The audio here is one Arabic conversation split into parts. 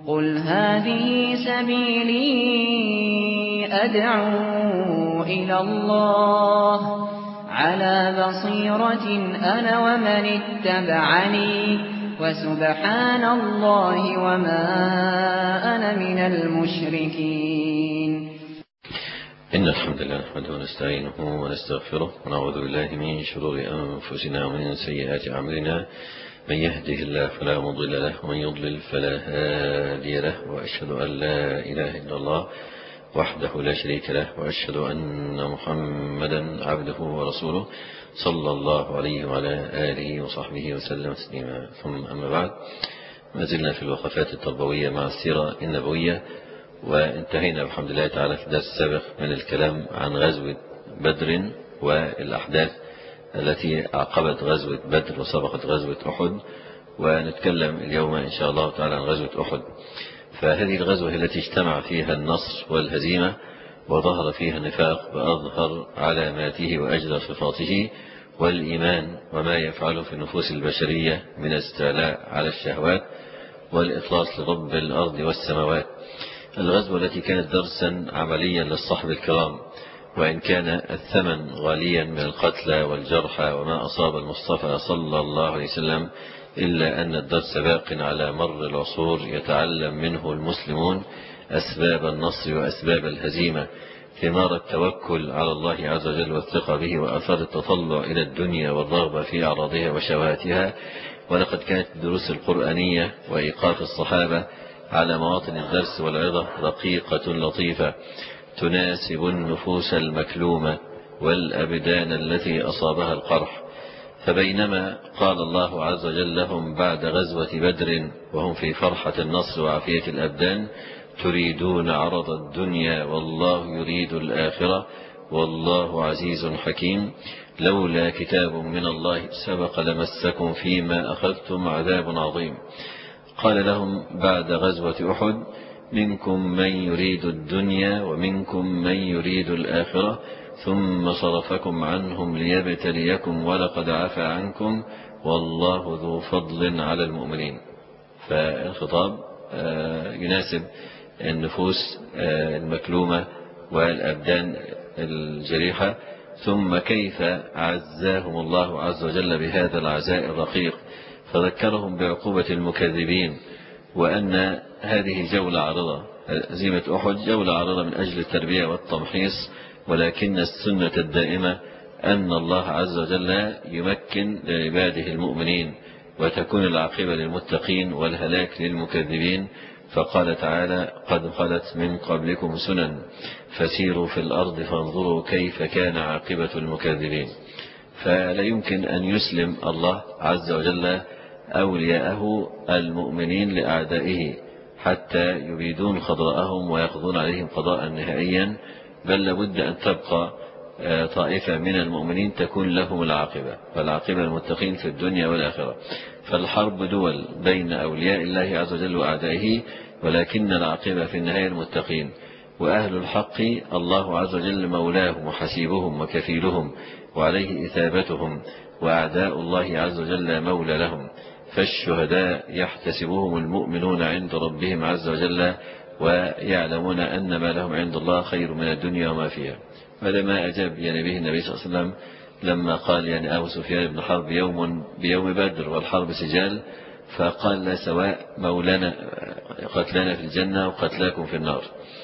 قُلْ هَٰذِهِ سَبِيلِي أَدْعُو إِلَى اللَّهِ عَلَىٰ بَصِيرَةٍ أَنَا وَمَنِ اتَّبَعَنِي ۖ وَسُبْحَانَ اللَّهِ وَمَا أَنَا مِنَ الْمُشْرِكِينَ. إن الحمد لله نحمده ونستعينه ونستغفره ونعوذ بالله من شرور أنفسنا ومن سيئات أعمالنا، من يهده الله فلا مضل له ومن يضلل فلا هادي له، وأشهد أن لا إله إلا الله وحده لا شريك له، وأشهد أن محمدا عبده ورسوله صلى الله عليه وعلى آله وصحبه وسلم تسليما. ثم أما بعد، ما زلنا في الوقفات التربوية مع السيرة النبوية، وانتهينا بحمد الله تعالى في الدرس السابق من الكلام عن غزوة بدر والأحداث التي عقبت غزوة بدر وسبقت غزوة أحد، ونتكلم اليوم إن شاء الله تعالى عن غزوة أحد. فهذه الغزوة التي اجتمع فيها النصر والهزيمة، وظهر فيها النفاق بأظهر علاماته وأجل صفاته، والإيمان وما يفعله في النفوس البشرية من استعلاء على الشهوات والإخلاص لرب الأرض والسماوات. الغزوة التي كانت درسا عمليا للصحب الكرام، وإن كان الثمن غاليا من القتلى والجرحى وما أصاب المصطفى صلى الله عليه وسلم، إلا أن الدرس باق على مر العصور يتعلم منه المسلمون أسباب النصر وأسباب الهزيمة، ثمار التوكل على الله عز وجل والثقة به، وأثار التطلع إلى الدنيا والرغبة في أعراضها وشهواتها. ولقد كانت الدروس القرآنية وإيقاف الصحابة على مواطن الدرس والعظة رقيقة لطيفة تناسب النفوس المكلومة والأبدان التي أصابها القرح. فبينما قال الله عز وجل لهم بعد غزوة بدر وهم في فرحة النصر وعافية الأبدان: تريدون عرض الدنيا والله يريد الآخرة والله عزيز حكيم، لولا كتاب من الله سبق لمسكم فيما أخذتم عذاب عظيم. قال لهم بعد غزوة أحد: منكم من يريد الدنيا ومنكم من يريد الآخرة ثم صرفكم عنهم ليبتليكم ولقد عفا عنكم والله ذو فضل على المؤمنين. فالخطاب يناسب النفوس المكلومة والأبدان الجريحة. ثم كيف عزاهم الله عز وجل بهذا العزاء الرقيق، فذكرهم بعقوبة المكذبين، وأن هذه جولة عارضة. هزيمة أحد جولة عارضة من أجل التربية والتمحيص، ولكن السنة الدائمة أن الله عز وجل يمكن لعباده المؤمنين، وتكون العاقبة للمتقين والهلاك للمكذبين. فقال تعالى: قد خلت من قبلكم سنن فسيروا في الأرض فانظروا كيف كان عاقبة المكذبين. فلا يمكن أن يسلم الله عز وجل أولياءه المؤمنين لأعدائه حتى يبيدون خضراءهم ويقضون عليهم قضاء نهائيا، بل لابد أن تبقى طائفة من المؤمنين تكون لهم العاقبة، والعاقبة المتقين في الدنيا والآخرة. فالحرب دول بين أولياء الله عز وجل وأعدائه، ولكن العاقبة في النهاية المتقين. وأهل الحق الله عز وجل مولاهم وحسيبهم وكفيلهم وعليه إثابتهم، وأعداء الله عز وجل مولى لهم. فالشهداء يحتسبهم المؤمنون عند ربهم عز وجل، ويعلمون أن ما لهم عند الله خير من الدنيا وما فيها. هذا ما أجاب به النبي صلى الله عليه وسلم لما قال أبو سفيان بن حرب بيوم بدر والحرب سجال، فقال: لا سواء مولانا قتلنا في الجنة وقتلاكم في النار،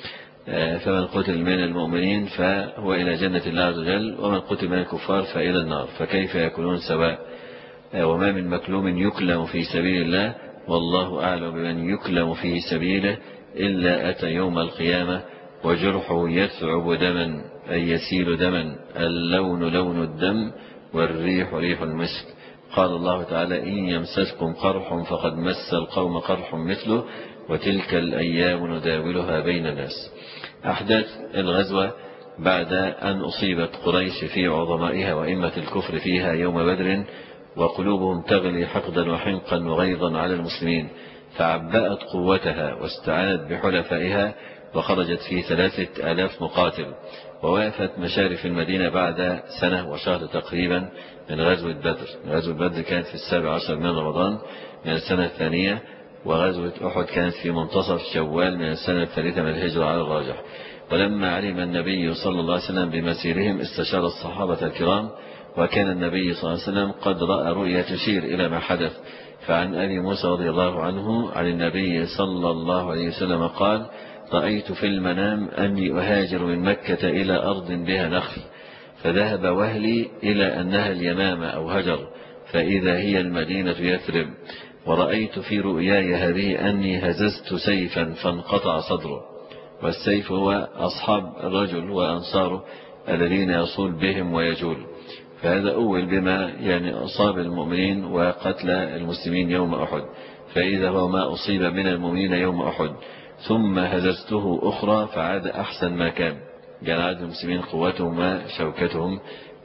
فمن قتل من المؤمنين فهو إلى جنة الله عز وجل، ومن قتل من الكفار فإلى النار، فكيف يكونون سواء؟ وما من مكلوم يكلم في سبيل الله والله أعلم بمن يكلم في سبيله إلا أتى يوم القيامة وجرحه يثعب دما، أي يسيل دما، اللون لون الدم والريح ريح المسك. قال الله تعالى: إن يمسسكم قرح فقد مس القوم قرح مثله وتلك الأيام نداولها بين الناس. أحداث الغزوة بعد أن أصيبت قريش في عظمائها وإمة الكفر فيها يوم بدر، وقلوبهم تغلي حقدا وحنقا وغيظا على المسلمين، فعبأت قوتها واستعانت بحلفائها، وخرجت في 3000 مقاتل، ووقفت مشارف المدينة بعد سنة وشهر تقريبا من غزوة بدر. غزوة بدر كانت في 17 من رمضان من السنة الثانية، وغزوة أحد كانت في منتصف شوال من السنة الثالثة من الهجرة على الراجح. ولما علم النبي صلى الله عليه وسلم بمسيرهم استشار الصحابة الكرام، وكان النبي صلى الله عليه وسلم قد رأى رؤيا تشير إلى ما حدث. فعن أبي موسى رضي الله عنه عن النبي صلى الله عليه وسلم قال: رأيت في المنام أني أهاجر من مكة إلى أرض بها نخل، فذهب وهلي إلى أنها اليمامة أو هجر، فإذا هي المدينة يثرب. ورأيت في رؤياي هذه أني هززت سيفا فانقطع صدره، والسيف هو أصحاب الرجل وأنصاره الذين يصول بهم ويجول. فهذا أول بما أصاب المؤمنين وقتل المسلمين يوم أحد، فإذا هو ما أصيب من المؤمنين يوم أحد. ثم هززته أخرى فعاد أحسن ما كان، عاد المسلمين قوتهم وشوكتهم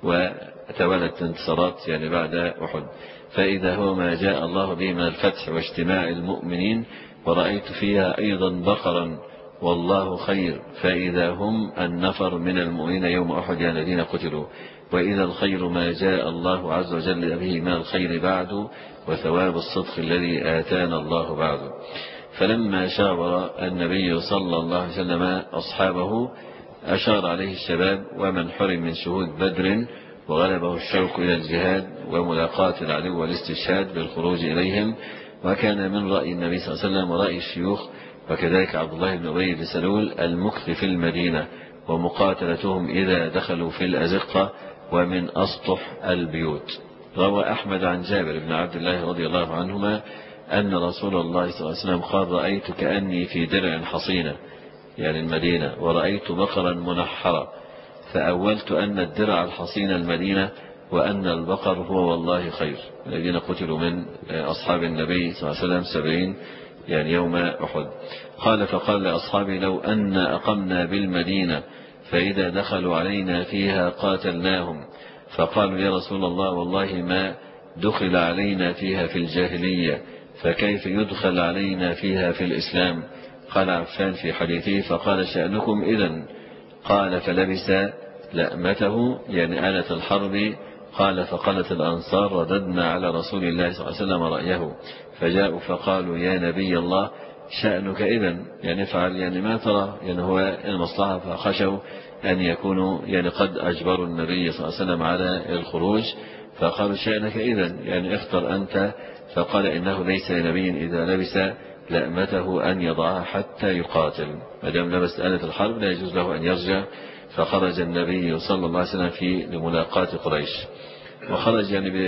وتولت انتصارات بعد أحد. فإذا هو ما جاء الله به من الفتح واجتماع المؤمنين. ورأيت فيها أيضا بقرا والله خير، فإذا هم النفر من المؤمنين يوم أحد الذين قتلوا. وإذا الخير ما جاء الله عز وجل به من الخير بعد، وثواب الصدق الذي آتانا الله بعد. فلما شاور النبي صلى الله عليه وسلم أصحابه أشار عليه الشباب ومن حرم من شهود بدر وغلبه الشوق إلى الجهاد وملاقاة العدو والاستشهاد بالخروج إليهم. وكان من رأي النبي صلى الله عليه وسلم ورأي الشيوخ وكذلك عبد الله بن أبي بن سلول المكث في المدينة ومقاتلتهم إذا دخلوا في الأزقة ومن أسطح البيوت. روى أحمد عن جابر بن عبد الله رضي الله عنهما أن رسول الله صلى الله عليه وسلم قال: رأيت كأني في درع حصينة المدينة، ورأيت بقرا منحرة، فأولت أن الدرع الحصين المدينة وأن البقر هو والله خير. الذين قتلوا من أصحاب النبي صلى الله عليه وسلم 70 يوم أحد. قال: فقال لأصحابي: لو أن أقمنا بالمدينة فإذا دخلوا علينا فيها قاتلناهم. فقالوا: يا رسول الله والله ما دخل علينا فيها في الجاهلية، فكيف يدخل علينا فيها في الإسلام؟ قال عفان في حديثه: فقال: شأنكم إذن. قال: فلبس لأمته آلة الحرب. قال: فقالت الأنصار: رددنا على رسول الله صلى الله عليه وسلم رأيه، فجاءوا فقالوا: يا نبي الله شأنك إذن، افعل ما ترى، هو المصلحة. فخشوا أن يكونوا قد أجبروا النبي صلى الله عليه وسلم على الخروج، فقالوا: شأنك إذن، اختر أنت. فقال: إنه ليس لنبي إذا لبس لأمته أن يضعها حتى يقاتل، ما دام لبس آلة الحرب لا يجوز له أن يرجع. فخرج النبي صلى الله عليه وسلم لملاقاة قريش، وخرج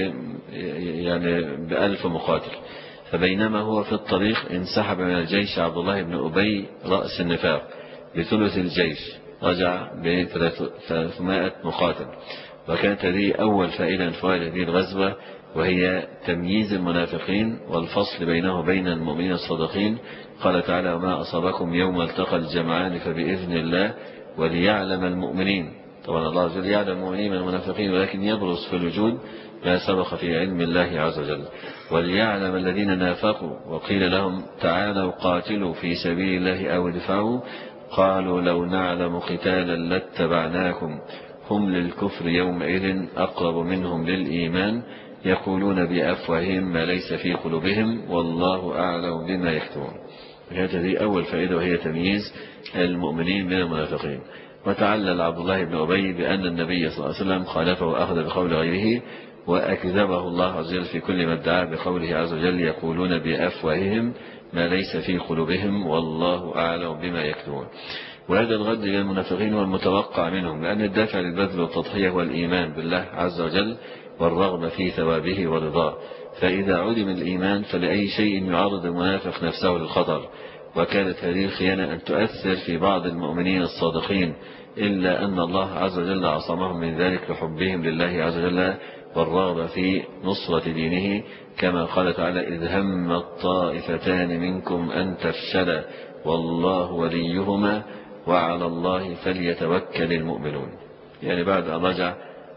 ب1000 مقاتل. فبينما هو في الطريق انسحب من الجيش عبد الله بن أبي رأس النفاق بثلث الجيش، رجع ب300 مقاتل. وكانت هذه أول فائدة من فوائد هذه الغزوة، وهي تمييز المنافقين والفصل بينه وبين المؤمنين الصادقين. قال تعالى: وما أصابكم يوم التقى الجمعان فبإذن الله وليعلم المؤمنين. طبعا الله عز وجل يعلم المؤمنين من المنافقين، ولكن يبرز في الوجود ما سبق في علم الله عز وجل. وليعلم الذين نافقوا وقيل لهم تعالوا قاتلوا في سبيل الله أو ادفعوا، قالوا لو نعلم قتالا لاتبعناكم هم للكفر يومئذ أقرب منهم للإيمان يقولون بأفواههم ما ليس في قلوبهم والله أعلم بما يكتمون. هذه أول فائدة، وهي تمييز المؤمنين من المنافقين. وتعلل عبد الله بن أبي بأن النبي صلى الله عليه وسلم خالفه وأخذ بقول غيره، وأكذبه الله عز وجل في كل ما ادعى بقوله عز وجل يقولون بأفواههم ما ليس في قلوبهم والله أعلم بما يكتمون. وهذا الغد للمنافقين هو المتوقع منهم، لأن الدافع للبذل والتضحية هو الإيمان بالله عز وجل والرغبة في ثوابه ورضاه. فإذا علم الإيمان فلأي شيء يعرض المنافق نفسه للخطر. وكانت هذه الخيانة أن تؤثر في بعض المؤمنين الصادقين، إلا أن الله عز وجل عصمهم من ذلك لحبهم لله عز وجل والرغبة في نصرة دينه، كما قال تعالى: إذ هم الطائفتان منكم أن تفشلا والله وليهما وعلى الله فليتوكل المؤمنون. بعد أن رجع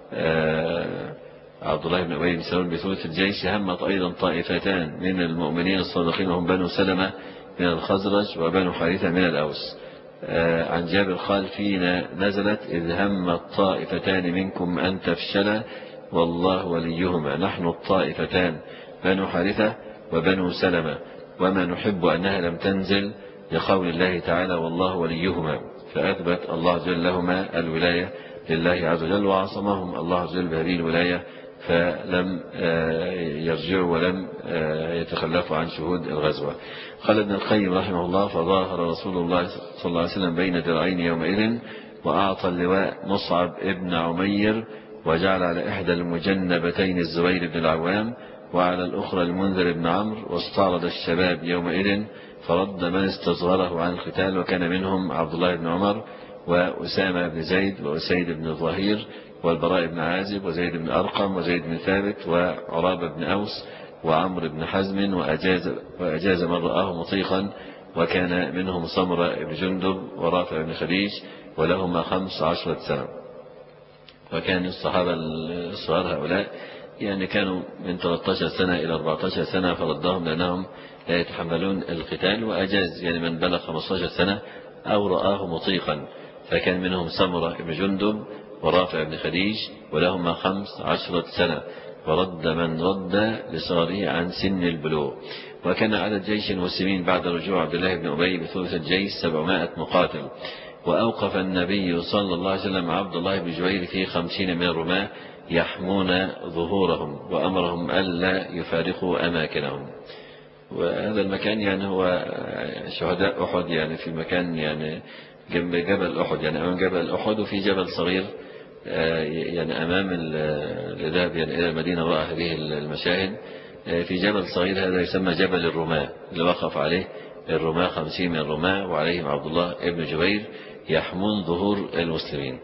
عبد الله بن أبي بن سلول بثلث الجيش، همت أيضا طائفتان من المؤمنين الصادقين هم بنو سلمة من الخزرج وبنو حارثة من الأوس. عن جابر قال: فينا نزلت إذ هم الطائفتان منكم أن تفشلا والله وليهما، نحن الطائفتان بنو حارثة وبنو سلمة. وما نحب أنها لم تنزل لقول الله تعالى والله وليهما، فأثبت الله عز وجل لهما الولاية لله عز وجل، وعصمهم الله عز وجل بهذه الولاية، فلم يرجعوا ولم يتخلفوا عن شهود الغزوة. قال ابن القيم رحمه الله: فظاهر رسول الله صلى الله عليه وسلم بين درعين يومئذ، وأعطى اللواء مصعب ابن عمير، وجعل على إحدى المجنبتين الزبير بن العوام، وعلى الأخرى المنذر بن عمرو، واستعرض الشباب يومئذ فرد من استصغره عن القتال، وكان منهم عبد الله بن عمر وأسامة بن زيد وأسيد بن الظهير والبراء بن عازب وزيد بن أرقم وزيد بن ثابت وعرابة بن أوس وعمرو بن حزم، وأجاز من رآه مطيقا، وكان منهم سمرة بن جندب ورافع بن خديج، ولهما 15 سنة. وكان الصحابة الصغار هؤلاء يعني كانوا من 13 سنة إلى 14 سنة، فردهم لأنهم لا يتحملون القتال، وأجاز يعني من بلغ 15 سنة أو رآه مطيقا، فكان منهم سمرة بن جندب ورافع بن خديج، ولهما 15 سنة، ورد من رد لصغره عن سن البلوغ. وكان عدد جيش المسلمين بعد رجوع عبد الله بن أبي بثلث الجيش 700 مقاتل. وأوقف النبي صلى الله عليه وسلم عبد الله بن جبير في 50 من الرماة يحمون ظهورهم، وأمرهم ألا يفارقوا أماكنهم. وهذا المكان يعني هو شهداء أحد، يعني في مكان يعني جنب جبل أحد، يعني أمام جبل أحد، وفي جبل صغير يعني أمام الذهاب يعني إلى المدينة رأى هذه المشاهد. في جبل صغير هذا يسمى جبل الرماة، اللي وقف عليه الرماة 50 من الرماة، وعليهم عبد الله ابن جبير يحمون ظهور المسلمين.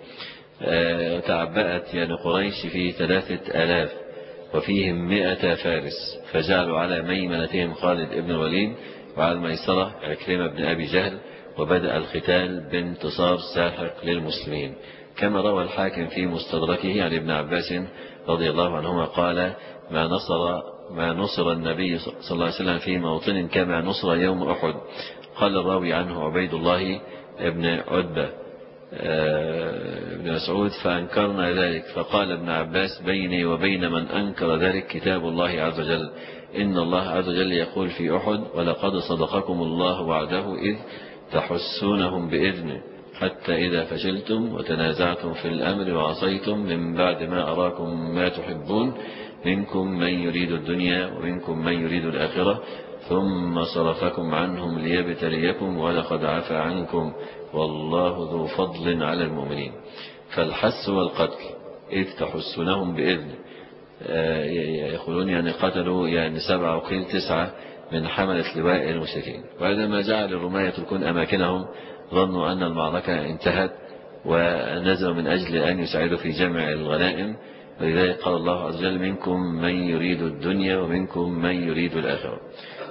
تعبأت يعني قريش في 3000 وفيهم 100 فارس، فجعلوا على ميمنتهم خالد ابن الوليد، وعلى الميسرة عكرمة بن أبي جهل، وبدأ القتال بانتصار ساحق للمسلمين، كما روى الحاكم في مستدركه عن ابن عباس رضي الله عنهما قال: ما نصر النبي صلى الله عليه وسلم في موطن كما نصر يوم أحد. قال الراوي عنه عبيد الله ابن عتبة ابن مسعود: فأنكرنا ذلك، فقال ابن عباس: بيني وبين من أنكر ذلك كتاب الله عز وجل، إن الله عز وجل يقول في أحد: ولقد صدقكم الله وعده إذ تحسونهم بإذنه حتى إذا فشلتم وتنازعتم في الأمر وعصيتم من بعد ما أراكم ما تحبون منكم من يريد الدنيا ومنكم من يريد الآخرة ثم صرفكم عنهم ليبتليكم ولقد عفى عنكم والله ذو فضل على المؤمنين. فالحس والقتل إذ تحسونهم بإذن، يقولون يعني قتلوا يعني 7 وقيل 9 من حملة لواء المشركين. وعندما جعل الرماة يتركون أماكنهم ظنوا أن المعركة انتهت، ونزلوا من أجل أن يساعدوا في جمع الغنائم، ولذلك قال الله عز وجل: منكم من يريد الدنيا ومنكم من يريد الآخرة.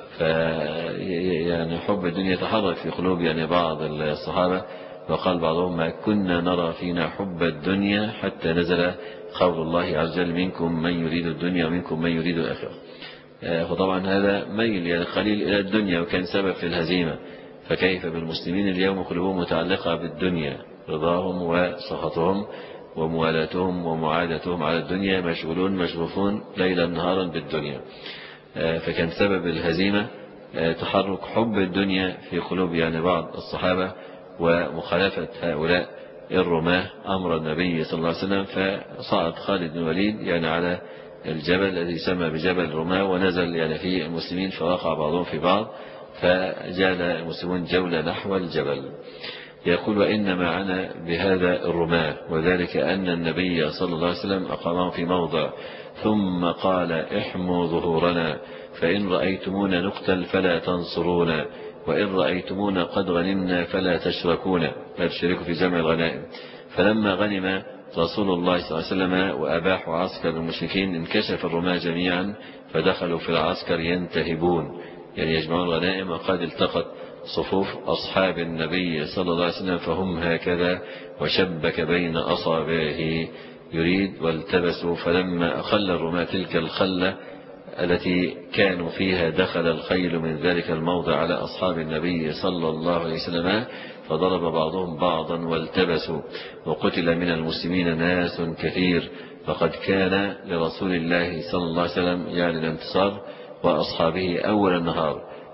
يعني حب الدنيا تحرك في قلوب يعني بعض الصحابة، وقال بعضهم: ما كنا نرى فينا حب الدنيا حتى نزل قول الله عز وجل: منكم من يريد الدنيا ومنكم من يريد الآخرة. وطبعا هذا ميل يعني قليل إلى الدنيا، وكان سبب في الهزيمة. فكيف بالمسلمين اليوم قلوبهم متعلقة بالدنيا، رضاهم وسخطهم وموالاتهم ومعادتهم على الدنيا، مشغولون مشغوفون ليلا نهارا بالدنيا. فكان سبب الهزيمة تحرك حب الدنيا في قلوب يعني بعض الصحابة، ومخالفة هؤلاء الرماة أمر النبي صلى الله عليه وسلم. فصعد خالد بن الوليد يعني على الجبل الذي يسمى بجبل الرماة، ونزل يعني في المسلمين، فوقع بعضهم في بعض، فجال المسلمون جولة نحو الجبل. يقول: وإن معنا بهذا الرماة، وذلك أن النبي صلى الله عليه وسلم أقامهم في موضع ثم قال: احموا ظهورنا، فإن رأيتمونا نقتل فلا تنصرونا، وإن رأيتمونا قد غنمنا فلا تشركونا، لا تشركوا في جمع الغنائم. فلما غنم رسول الله صلى الله عليه وسلم وأباحوا عسكر المشركين انكشف الرماة جميعا، فدخلوا في العسكر ينتهبون يعني يجمعون الغنائم، وقد التقت صفوف أصحاب النبي صلى الله عليه وسلم فهم هكذا، وشبك بين أصابعه يريد، والتبسوا. فلما أخل الرماة تلك الخلة التي كانوا فيها دخل الخيل من ذلك الموضع على أصحاب النبي صلى الله عليه وسلم، فضرب بعضهم بعضا والتبسوا، وقتل من المسلمين ناس كثير. فقد كان لرسول الله صلى الله عليه وسلم يعني الانتصار وأصحابه أول النهار،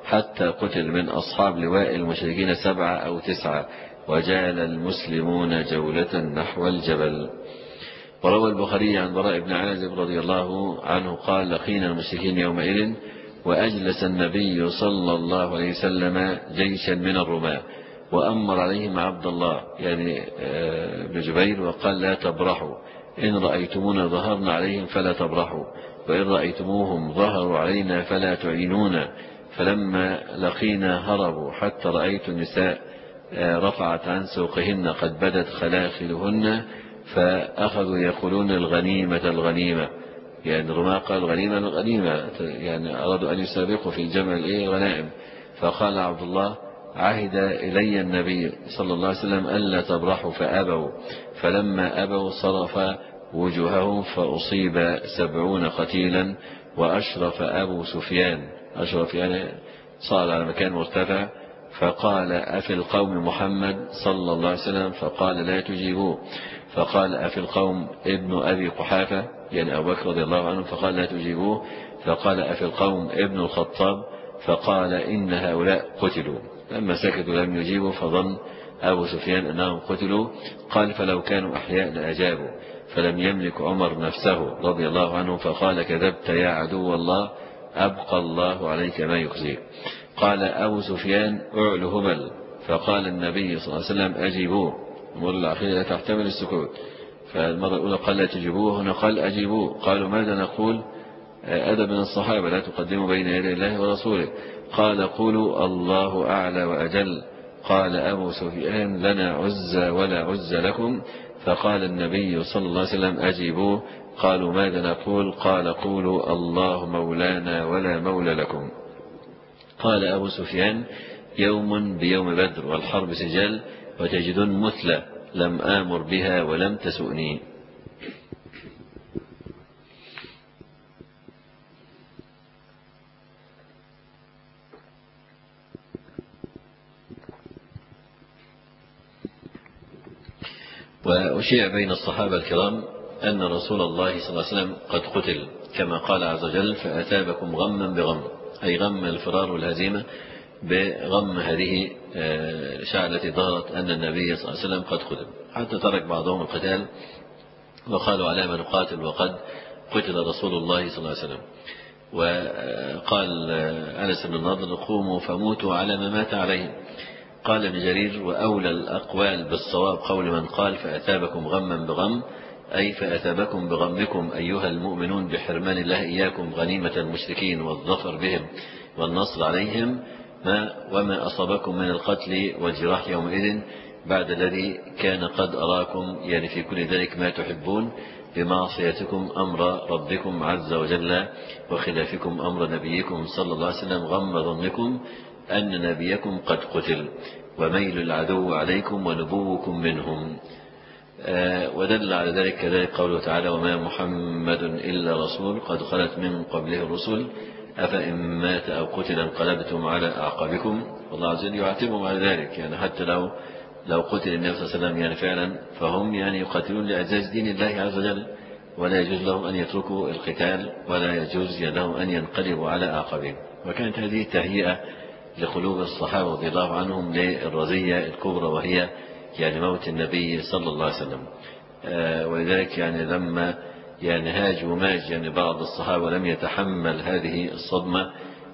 حتى قتل من أصحاب لواء المشركين 7 أو 9 وجال المسلمون جولة نحو الجبل. وروى البخاري عن براء بن عازب رضي الله عنه قال لقينا المشركين يومئذ وأجلس النبي صلى الله عليه وسلم جيشا من الرماة وأمر عليهم عبد الله يعني بن جبير وقال لا تبرحوا، إن رأيتمونا ظهرنا عليهم فلا تبرحوا، وإن رأيتموهم ظهروا علينا فلا تعينونا. فلما لقينا هربوا حتى رأيت النساء رفعت عن سوقهن قد بدت خلاخلهن، فأخذوا يقولون الغنيمة الغنيمة، يعني الرماة قال الغنيمة الغنيمة، يعني أرادوا أن يسابقوا في الجمع الغنائم. فقال عبد الله عهد إلي النبي صلى الله عليه وسلم ألا تبرحوا فأبوا، فلما أبوا صرف وجوههم فأصيب 70 قتيلا. وأشرف أبو سفيان، أشرف يعني صار على مكان مرتفع، فقال أفي القوم محمد صلى الله عليه وسلم؟ فقال لا تجيبوه. فقال أفي القوم ابن أبي قحافة يعني أبو بكر رضي الله عنه؟ فقال لا تجيبوه. فقال أفي القوم ابن الخطاب؟ فقال إن هؤلاء قتلوا. لما سكتوا لم يجيبوا فظن أبو سفيان أنهم قتلوا. قال فلو كانوا أحياء لأجابوا، فلم يملك عمر نفسه رضي الله عنه فقال كذبت يا عدو الله، أبقى الله عليك ما يخزيك. قال أبو سفيان أعل هبل. فقال النبي صلى الله عليه وسلم أجيبوه. المرة الأخيرة لا تحتمل السكوت، فالمرة الأولى قال لا تجيبوه، هنا قال أجيبوه. قالوا ماذا نقول؟ أدب من الصحابة لا تقدموا بين يدي الله ورسوله. قال قولوا الله أعلى وأجل. قال أبو سفيان لنا عزى ولا عزى لكم. فقال النبي صلى الله عليه وسلم أجيبوه. قالوا ماذا نقول؟ قال قولوا الله مولانا ولا مولى لكم. قال أبو سفيان يوم بيوم بدر والحرب سجال وتجدون مثلى لم آمر بها ولم تسؤني. وأشيع بين الصحابة الكرام أن رسول الله صلى الله عليه وسلم قد قتل كما قال عز وجل فأتابكم غما بغم، أي غم الفرار والهزيمة بغم هذه الشاعة التي ظهرت أن النبي صلى الله عليه وسلم قد قتل، حتى ترك بعضهم القتال وقالوا على ما نقاتل وقد قتل رسول الله صلى الله عليه وسلم. وقال أنس بن النضر قوموا فموتوا على ما مات عليه. قال ابن جرير وأولى الأقوال بالصواب قول من قال فأتابكم غما بغم، أي فأتابكم بغمكم أيها المؤمنون بحرمان الله إياكم غنيمة المشركين والظفر بهم والنصر عليهم وما أصابكم من القتل والجراح يومئذ بعد الذي كان قد أراكم يعني في كل ذلك ما تحبون بمعصيتكم أمر ربكم عز وجل وخلافكم أمر نبيكم صلى الله عليه وسلم غم ظنكم أن نبيكم قد قتل وميل العدو عليكم ونبوكم منهم. ودل على ذلك كذلك قوله تعالى وما محمد إلا رسول قد خلت من قبله الرسل أفإن مات أو قتل انقلبتم على أعقابكم. والله عز وجل يعاتبهم على ذلك، يعني حتى لو قتل النبي صلى الله عليه وسلم يعني فعلا فهم يعني يقاتلون لإعزاز دين الله عز وجل، ولا يجوز لهم أن يتركوا القتال ولا يجوز لهم أن ينقلبوا على أعقابهم. وكانت هذه تهيئة لقلوب الصحابة رضي الله عنهم للرزية الكبرى وهي يعني موت النبي صلى الله عليه وسلم. ولذلك يعني لما يعني هاج وماج يعني بعض الصحابة لم يتحمل هذه الصدمة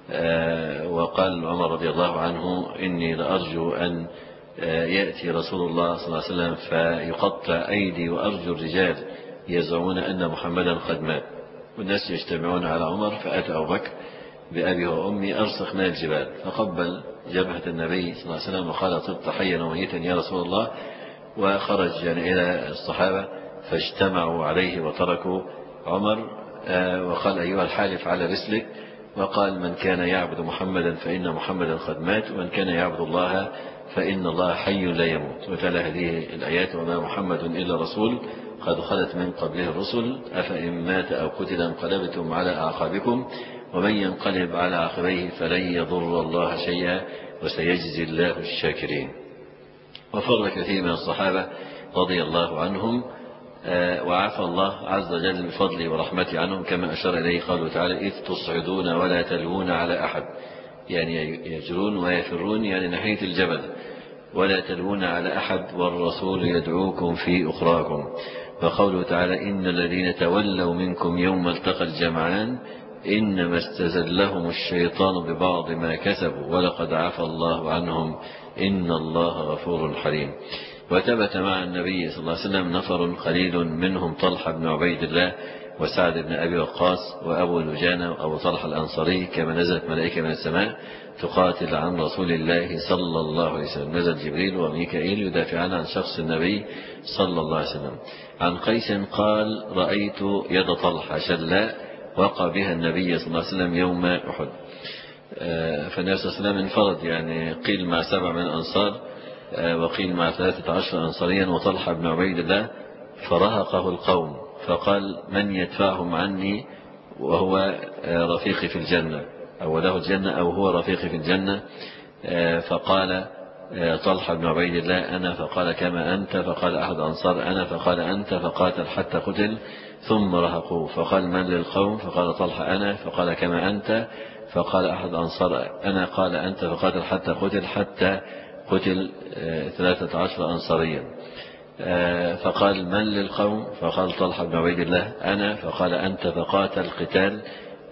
وقال عمر رضي الله عنه إني لأرجو أن يأتي رسول الله صلى الله عليه وسلم فيقطع أيدي وأرجو الرجال يزعمون أن محمدا قد مات. والناس يجتمعون على عمر فأتى أبو بكر بأبي وأمي أرسخ من الجبال فقبل جبهة النبي صلى الله عليه وسلم وقال طبت حيا وميتا يا رسول الله. وخرج يعني إلى الصحابة فاجتمعوا عليه وتركوا عمر وقال أيها الحالف على رسلك، وقال من كان يعبد محمدا فإن محمدا قد مات ومن كان يعبد الله فإن الله حي لا يموت. وتلا هذه الآيات وما محمد إلا رسول قد خلت من قبله الرسل أفإن مات أو قتل انقلبتم على أعقابكم ومن ينقلب على عقبيه فلن يضر الله شيئا وسيجزي الله الشاكرين. وفر كثير من الصحابة رضي الله عنهم وعفى الله عز وجل بفضله ورحمته عنهم كما أشار إليه قوله تعالى إذ تصعدون ولا تلوون على أحد، يعني يجرون ويفرون يعني ناحية الجبل، ولا تلوون على أحد والرسول يدعوكم في أخراكم. وقوله تعالى إن الذين تولوا منكم يوم التقى الجمعان إنما استزلهم الشيطان ببعض ما كسبوا ولقد عفى الله عنهم إن الله غفور حليم. وثبت مع النبي صلى الله عليه وسلم نفر قليل منهم طلحة بن عبيد الله وسعد بن أبي وقاص وأبو دجانة وأبو طلحة الأنصاري، كما نزلت ملائكة من السماء تقاتل عن رسول الله صلى الله عليه وسلم. نزل جبريل وميكائيل يدافعان عن شخص النبي صلى الله عليه وسلم. عن قيس قال رأيت يد طلحة شلاء وقع بها النبي صلى الله عليه وسلم يوم أحد. فالنبي صلى الله عليه وسلم انفرد، يعني قيل مع 7 من الأنصار وقيل مع 13 أنصاريا وطلحة بن عبيد الله، فرهقه القوم فقال من يدفعهم عني وهو رفيقي في الجنة، أو له الجنة أو هو رفيقي في الجنة. فقال طلحة بن عبيد الله أنا، فقال كما أنت، فقال أحد أنصار أنا، فقال أنت، فقاتل حتى قتل ثم رهقوه. فقال من للقوم؟ فقال طلحة أنا، فقال كما أنت، فقال أحد أنصار أنا، قال أنت، فقاتل حتى قتل قتل 13 أنصاريا. فقال من للقوم؟ فقال طلحة بن عبيد الله أنا، فقال أنت، فقاتل قتال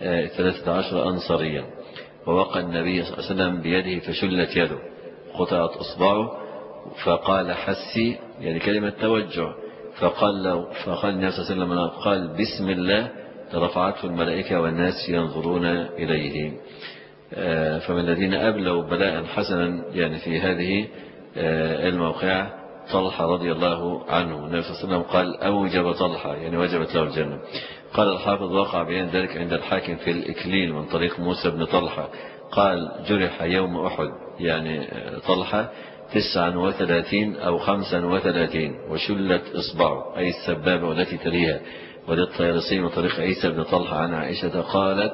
13 أنصاريا. ووقع النبي صلى الله عليه وسلم بيده فشلت يده، قطعت أصبعه، فقال حسي، يعني كلمة توجع. فقال النبي صلى الله عليه وسلم قال بسم الله رفعته الملائكة والناس ينظرون إليه. فمن الذين أبلوا بلاء حسنا يعني في هذه الموقعة طلحة رضي الله عنه. النبي صلى الله عليه وسلم قال أوجب طلحة، يعني وجبت له الجنة. قال الحافظ وقع بيان ذلك عند الحاكم في الإكليل من طريق موسى بن طلحة قال جرح يوم أحد يعني طلحة 39 أو 35 وشلت إصبعه أي السبابة والتي تليها. وللطيالسي من طريق عيسى بن طلحة عن عائشة قالت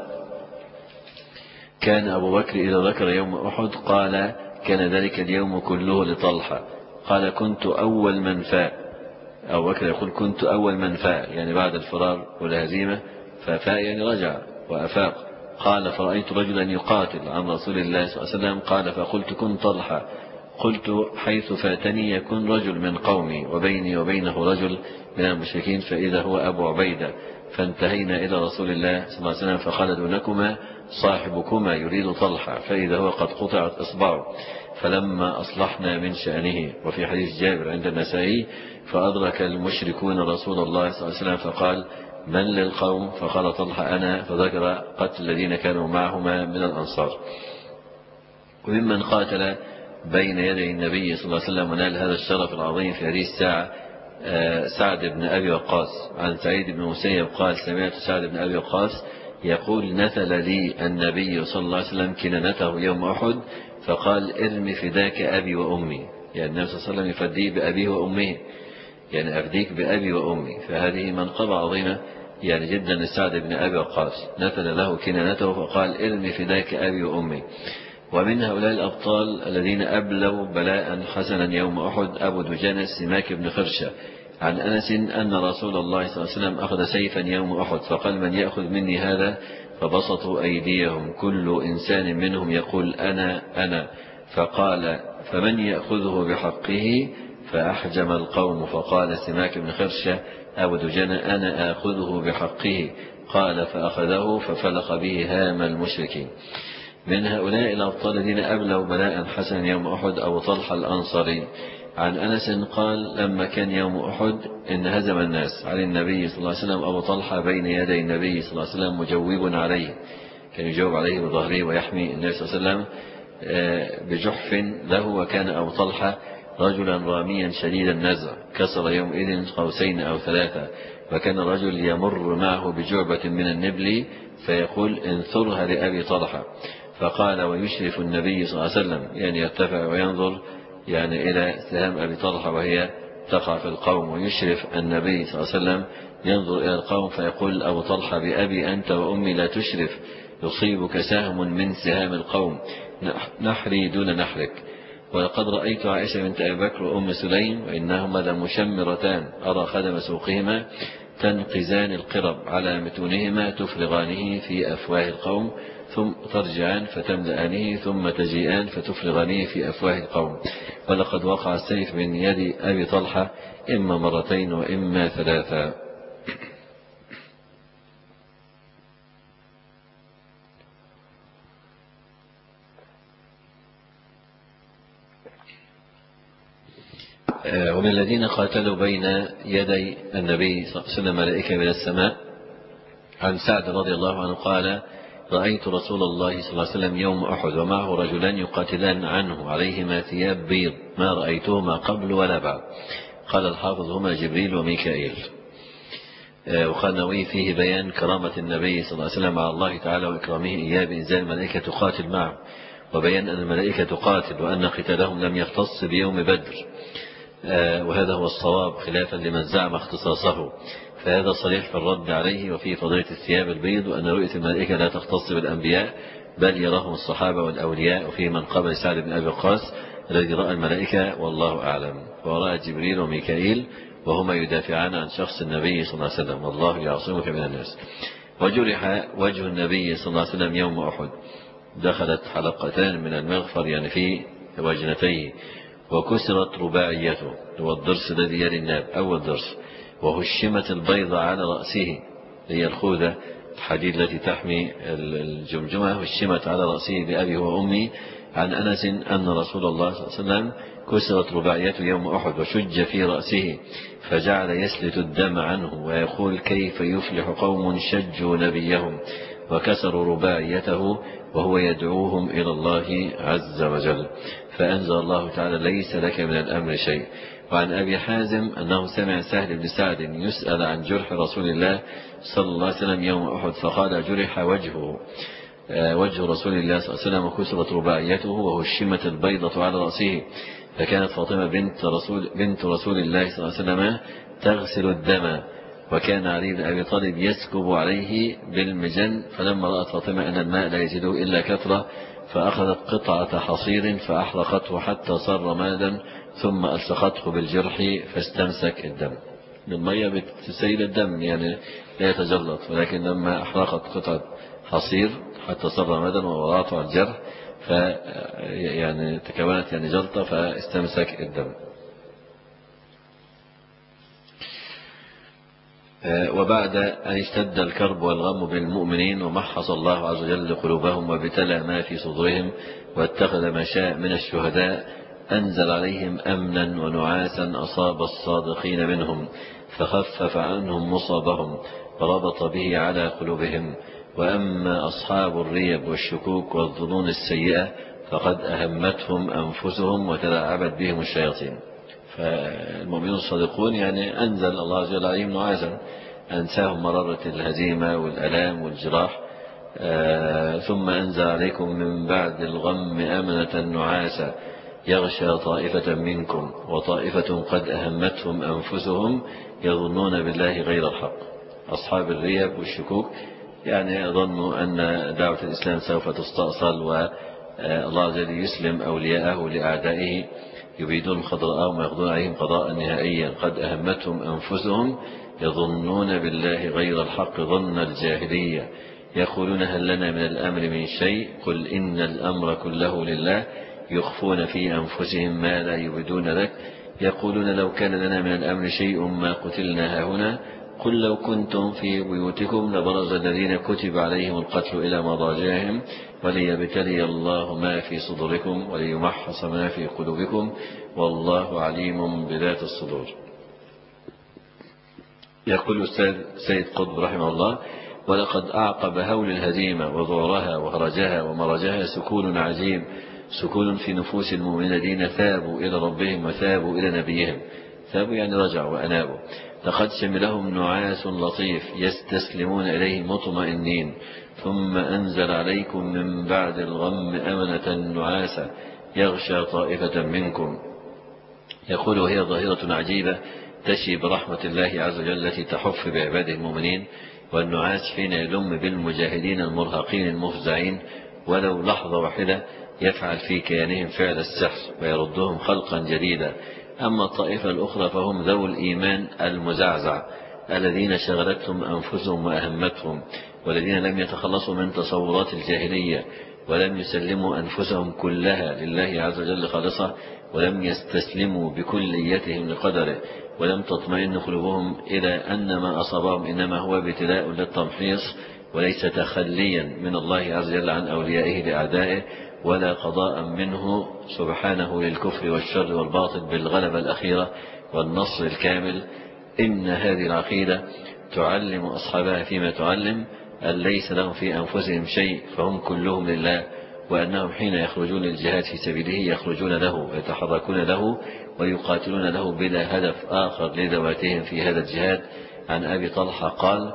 كان أبو بكر إذا ذكر يوم أحد قال كان ذلك اليوم كله لطلحة. قال كنت أول من فاء، أبو بكر يقول كنت أول من فاء يعني بعد الفرار والهزيمة، ففاء يعني رجع وأفاق. قال فرأيت رجلا يقاتل عن رسول الله صلى الله عليه وسلم قال فقلت كن طلحة، قلت حيث فاتني يكون رجل من قومي وبيني وبينه رجل من المشركين فإذا هو أبو عبيدة. فانتهينا إلى رسول الله صلى الله عليه وسلم فقال دونكما صاحبكما يريد طلحة فإذا هو قد قطعت إصبعه. فلما أصلحنا من شأنه. وفي حديث جابر عند النسائي فأدرك المشركون رسول الله صلى الله عليه وسلم فقال من للقوم؟ فقال طلحة أنا، فذكر قتل الذين كانوا معهما من الأنصار. وممن قاتل بين يدي النبي صلى الله عليه وسلم ونال هذا الشرف العظيم في هذه الساعة سعد بن أبي وقاص. عن سعيد بن مسيب قال سمعت سعد بن أبي وقاص يقول نثل لي النبي صلى الله عليه وسلم كنانته يوم أحد فقال ارمي فداك أبي وأمي، يعني النبي صلى الله عليه وسلم يفديه بأبيه وأمه، يعني أفديك بأبي وأمي. فهذه منقبة عظيمة يعني جدا لسعد بن أبي وقاص، نثل له كنانته فقال ارمي فداك أبي وأمي. ومن هؤلاء الأبطال الذين أبلوا بلاء حسنا يوم أحد أبو دجانة سماك بن خرشة. عن أنس أن رسول الله صلى الله عليه وسلم أخذ سيفا يوم أحد فقال من يأخذ مني هذا؟ فبسطوا أيديهم كل إنسان منهم يقول أنا فقال فمن يأخذه بحقه؟ فأحجم القوم. فقال سماك بن خرشة أبو دجانة أنا آخذه بحقه. قال فأخذه ففلق به هام المشركين. من هؤلاء الأبطال الذين أبلوا بلاء حسنا يوم أحد أبو طلحة الأنصاري. عن أنس قال لما كان يوم أحد إن هزم الناس على النبي صلى الله عليه وسلم أبو طلحة بين يدي النبي صلى الله عليه وسلم مجوب عليه، كان يجاوب عليه بظهره ويحمي النبي صلى الله عليه وسلم بجحف له. وكان أبو طلحة رجلا راميا شديد النزع كسر يومئذ قوسين أو 3. وكان الرجل يمر معه بجعبة من النبل فيقول انثرها لأبي طلحة. فقال ويشرف النبي صلى الله عليه وسلم يعني يرتفع وينظر يعني إلى سهام أبي طلحة وهي تقع في القوم، ويشرف النبي صلى الله عليه وسلم ينظر إلى القوم فيقول أبو طلحة بأبي أنت وأمي لا تشرف يصيبك سهم من سهام القوم نحري دون نحرك. ولقد رأيت عائشة بنت أبي بكر وأم سليم وإنهما لمشمرتان أرى خدم سوقهما تنقزان القرب على متونهما تفرغانه في أفواه القوم ثم ترجعان فتملأنه ثم تجيئان فتفرغانه في أفواه القوم. ولقد وقع السيف من يد أبي طلحة إما مرتين وإما ثلاثا. ومن الذين قاتلوا بين يدي النبي صلى الله عليه وسلم ملائكة من السماء عن سعد رضي الله عنه قال: رأيت رسول الله صلى الله عليه وسلم يوم أحد ومعه رجلان يقاتلان عنه عليهما ثياب بيض ما رأيتهما قبل ولا بعد. قال الحافظ: هما جبريل وميكائيل. وقال النووي: فيه بيان كرامة النبي صلى الله عليه وسلم على الله تعالى وإكرامه إياه بإنزال الملائكة تقاتل معه، وبيان أن الملائكة تقاتل وأن قتالهم لم يختص بيوم بدر، وهذا هو الصواب خلافا لمن زعم اختصاصه، فهذا صريح في الرد عليه. وفي فضيلة الثياب البيض وأن رؤية الملائكة لا تختص بالأنبياء بل يراهم الصحابة والأولياء. وفي من قبل سعد بن أبي وقاص الذي رأى الملائكة والله أعلم، ورأى جبريل وميكائيل وهما يدافعان عن شخص النبي صلى الله عليه وسلم والله يعصمك من الناس. وجرح وجه النبي صلى الله عليه وسلم يوم أحد، دخلت حلقتان من المغفر يعني في وجنتيه، وكسرت رباعيته هو الضرس الذي يلي الناب أول ضرس، وهشمت البيضة على رأسه هي الخوذة الحديد التي تحمي الجمجمة، هشمت على رأسه بأبي وأمي. عن أنس أن رسول الله صلى الله عليه وسلم كسرت رباعيته يوم أحد وشج في رأسه فجعل يسلت الدم عنه ويقول: كيف يفلح قوم شجوا نبيهم وكسروا رباعيته وهو يدعوهم إلى الله عز وجل. فأنزل الله تعالى: ليس لك من الأمر شيء. وعن أبي حازم أنه سمع سهل بن سعد يسأل عن جرح رسول الله صلى الله عليه وسلم يوم أحد فقال: جرح وجه رسول الله صلى الله عليه وسلم وكسرت رباعيته وهشمت البيضة على رأسه. فكانت فاطمة بنت رسول الله صلى الله عليه وسلم تغسل الدم، وكان علي بن أبي طالب يسكب عليه بالمجن، فلما رأت فاطمة أن الماء لا يزيده إلا كثرة فأخذت قطعة حصير فأحرقته حتى صار رمادا ثم ألصقته بالجرح فاستمسك الدم. المية بتسيل الدم يعني لا يتجلط، ولكن لما أحرقت قطعة حصير حتى صار رمادا ووضعته على الجرح يعني تكونت يعني جلطة فاستمسك الدم. وبعد أن اشتد الكرب والغم بالمؤمنين ومحص الله عز وجل قلوبهم وابتلى ما في صدورهم واتخذ ما شاء من الشهداء، أنزل عليهم أمنا ونعاسا أصاب الصادقين منهم فخفف عنهم مصابهم وربط به على قلوبهم. وأما أصحاب الريب والشكوك والظنون السيئة فقد أهمتهم أنفسهم وتلاعبت بهم الشياطين. فالمؤمنون الصادقون يعني أنزل الله عز وجل عليهم نعاسا أنساهم مرارة الهزيمة والألام والجراح، ثم أنزل عليكم من بعد الغم أمنة نعاسا يغشى طائفة منكم وطائفة قد أهمتهم أنفسهم يظنون بالله غير الحق. أصحاب الريب والشكوك يعني ظنوا أن دعوة الإسلام سوف تستأصل والله عز وجل يسلم أولياءه لأعدائه يريدون خضراءهم ويقضون عليهم قضاء نهائيا. قد أهمتهم أنفسهم يظنون بالله غير الحق ظن الجاهلية يقولون: هل لنا من الأمر من شيء؟ قل إن الأمر كله لله يخفون في أنفسهم ما لا يبدون لك يقولون: لو كان لنا من الأمر شيء ما قتلنا هاهنا قل لو كنتم في بيوتكم لبرز الذين كتب عليهم القتل إلى مضاجعهم وليبتلي الله ما في صدوركم وليمحص ما في قلوبكم والله عليم بذات الصدور. يقول الأستاذ سيد قطب رحمه الله: ولقد أعقب هول الهزيمة وذعرها وهرجها ومرجها سكون عجيب، سكون في نفوس المؤمنين الذين ثابوا إلى ربهم وثابوا إلى نبيهم. ثابوا يعني رجعوا وأنابوا. لقد شملهم نعاس لطيف يستسلمون إليه مطمئنين، ثم أنزل عليكم من بعد الغم أمنة نعاسا يغشى طائفة منكم. يقول: وهي ظاهرة عجيبة تشي برحمة الله عز وجل التي تحف بعباده المؤمنين. والنعاس حين يلم بالمجاهدين المرهقين المفزعين ولو لحظة واحدة يفعل في كيانهم فعل السحر ويردهم خلقا جديدا. أما الطائفة الأخرى فهم ذو الإيمان المزعزع الذين شغلتهم أنفسهم وأهمتهم والذين لم يتخلصوا من تصورات الجاهلية ولم يسلموا أنفسهم كلها لله عز وجل خالصة، ولم يستسلموا بكليتهم لقدره، ولم تطمئن قلوبهم إلى أن ما أصابهم إنما هو ابتلاء للتمحيص وليس تخليا من الله عز وجل عن أوليائه لأعدائه، ولا قضاء منه سبحانه للكفر والشر والباطل بالغلبة الأخيرة والنصر الكامل. إن هذه العقيدة تعلم أصحابها فيما تعلم أن ليس لهم في أنفسهم شيء فهم كلهم لله، وأنهم حين يخرجون للجهاد في سبيله يخرجون له ويتحركون له ويقاتلون له بلا هدف آخر لذواتهم في هذا الجهاد. عن أبي طلحة قال: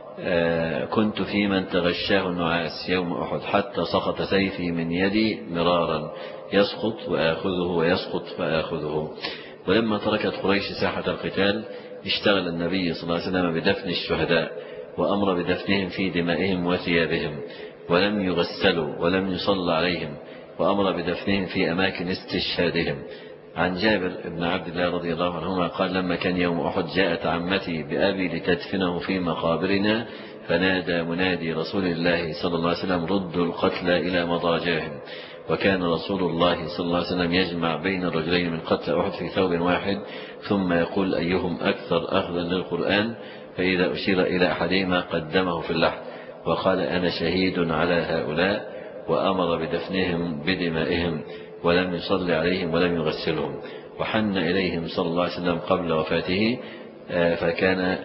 كنت في من تغشاه النعاس يوم أحد حتى سقط سيفي من يدي مرارا، يسقط وآخذه ويسقط فآخذه. ولما تركت قريش ساحة القتال اشتغل النبي صلى الله عليه وسلم بدفن الشهداء، وأمر بدفنهم في دمائهم وثيابهم، ولم يغسلوا ولم يصلى عليهم، وأمر بدفنهم في أماكن استشهادهم. عن جابر بن عبد الله رضي الله عنهما قال: لما كان يوم أحد جاءت عمتي بأبي لتدفنه في مقابرنا، فنادى منادي رسول الله صلى الله عليه وسلم: ردوا القتلى إلى مضاجعهم. وكان رسول الله صلى الله عليه وسلم يجمع بين الرجلين من قتل أحد في ثوب واحد، ثم يقول: أيهم أكثر أخذا للقرآن؟ فإذا أشير إلى أحدهما قدمه في اللحد وقال: أنا شهيد على هؤلاء، وأمر بدفنهم بدمائهم، ولم يصلي عليهم ولم يغسلهم. وحن إليهم صلى الله عليه وسلم قبل وفاته، فكان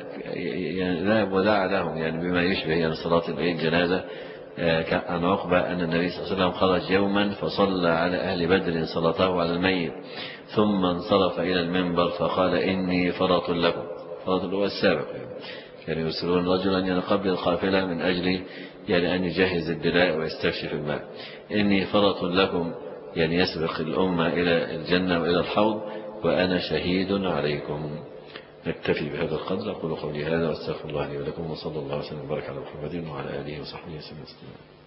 ودعا لهم بما يشبه صلاة الجنازة. عن عقبة أن النبي صلى الله عليه وسلم خرج يوما فصلى على أهل بدر صلاته على الميت، ثم انصرف إلى المنبر فقال: إني فرط لكم. فرط هو السابق، كانوا يرسلون رجلا قبل القافلة من أجل أن يجهز الدلاء ويستكشف الماء. إني فرط لكم يسبق الأمة إلى الجنة وإلى الحوض، وأنا شهيد عليكم. نكتفي بهذا القدر. أقول قولي هذا واستغفر الله لي ولكم، وصلى الله وسلم وبارك على محمد وعلى آله وصحبه وسلم.